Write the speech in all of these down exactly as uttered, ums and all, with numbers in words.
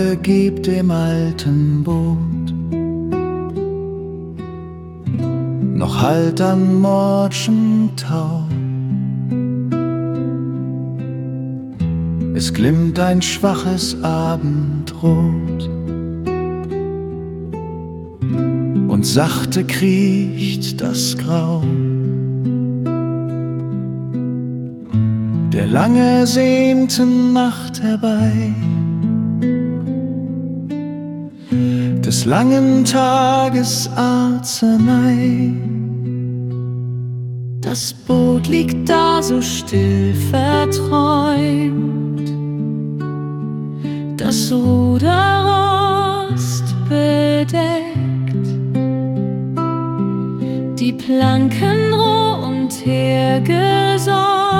Treue gibt dem alten Boot noch Halt am Mordschen Tau. Es glimmt ein schwaches Abendrot und sachte kriecht das Grau. Der lange ersehnten Nacht herbei, des langen Tages Arznei. Das Boot liegt da so still verträumt, das Ruder rostbedeckt, die Planken roh und hergesäumt,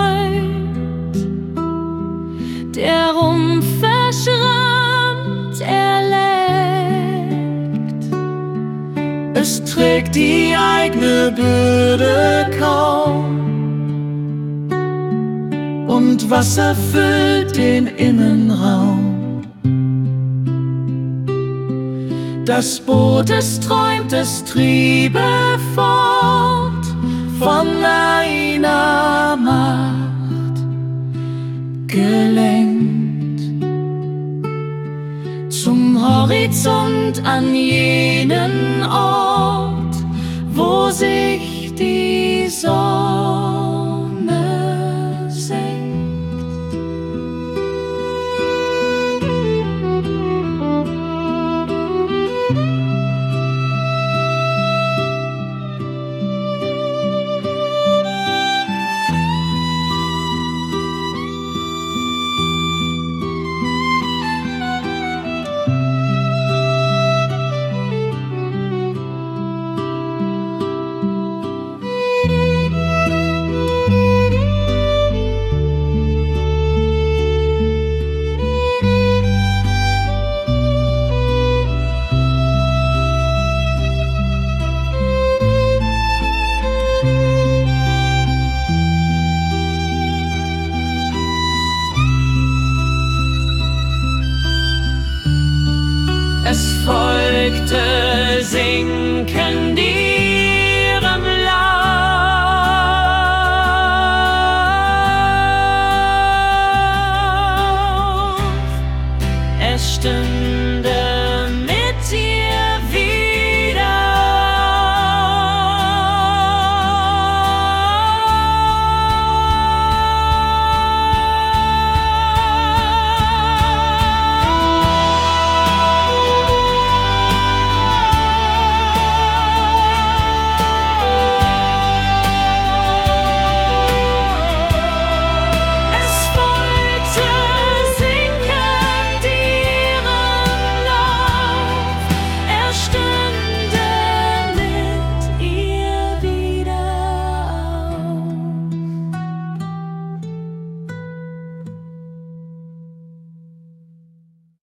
der Rumpf verschrammt, er leckt. Es trägt die eigene Bürde kaum und Wasser füllt den Innenraum. Das Boot, es träumt, es triebe fort von einer Macht gelenkt zum Horizont, an jenen Ort, wo sich die Sonne senkt. Es folgte sinken die